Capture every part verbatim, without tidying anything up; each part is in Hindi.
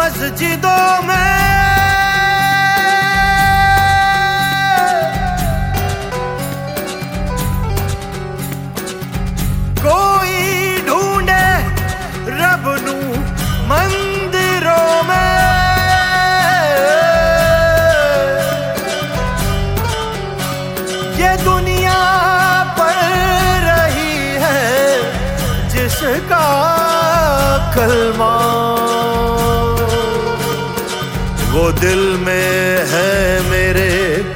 मस्जिदों में कोई ढूंढे रब नू मंदिरों में, ये दुनिया पढ़ रही है जिसका कलमा, वो दिल में है मेरे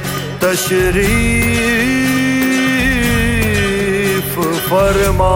तशरीफ फरमा।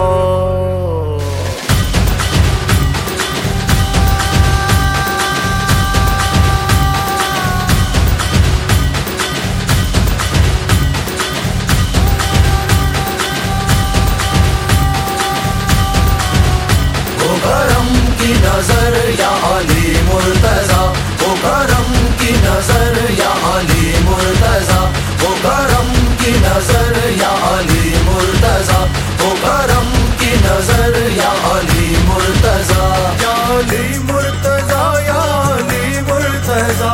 वो करम की नजर या अली मुर्तजा, वो करम की नजर या अली मुर्तजा, वो करम की नजर या अली मुर्तजा, वो करम की नजर या अली मुर्तजा, या अली मुर्तजा, या अली मुर्तजा,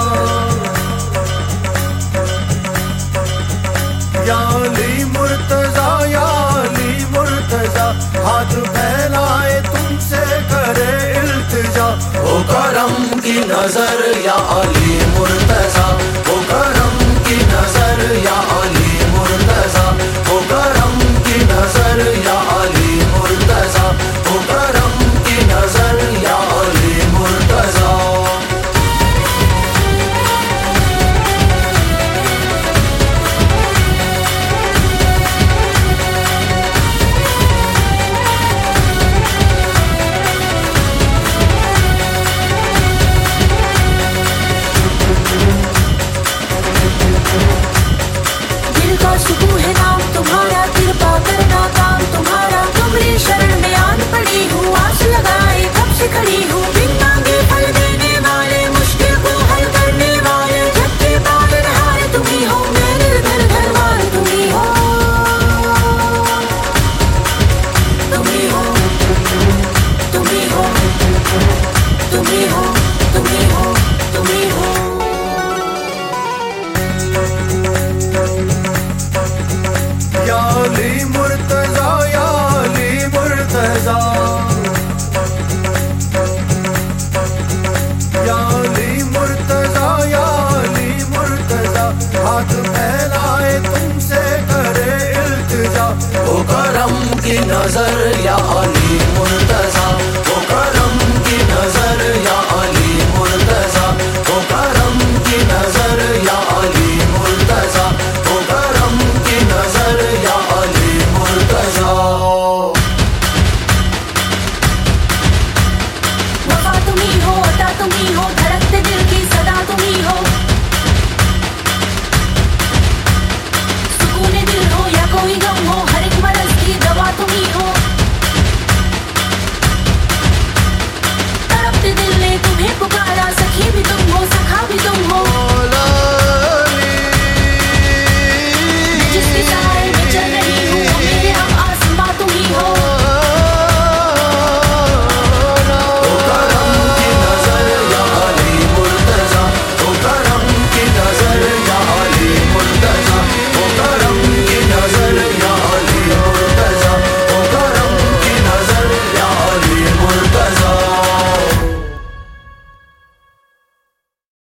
या अली मुर्तजा, या अली मुर्तजा, हाथ फैलाए तुमसे करे इल्तिजा। वो करम की नजर या अली मुर्तजा, वो करम की नजर या अली मुर्तजा, वो करम की नजर या अली मुर्तजा, वो करम की नजर या अली मुर्तजा। सुकून है नाम तुम्हारा, कृपा करना काम तुम्हारा, तुम्हारी शरण में आन पड़ी हूँ, आस लगाए कब से खड़ी हूँ, बिन मांगे फल देने वाले, मुश्किल को हल करने वाले, जग के पालनहार तुम ही हो, मेरे घर घरवार तुम ही हो, तुम ही हो, तुम ही हो, तुम ही हो, तुम ही हो, तुम ही हो। या अली मुर्तजा, या अली मुर्तजा, या अली मुर्तजा, या अली मुर्तजा, हाथ फैलाए तुमसे करे इल्तिजा। वो करम की नजर या अली मुर्तजा।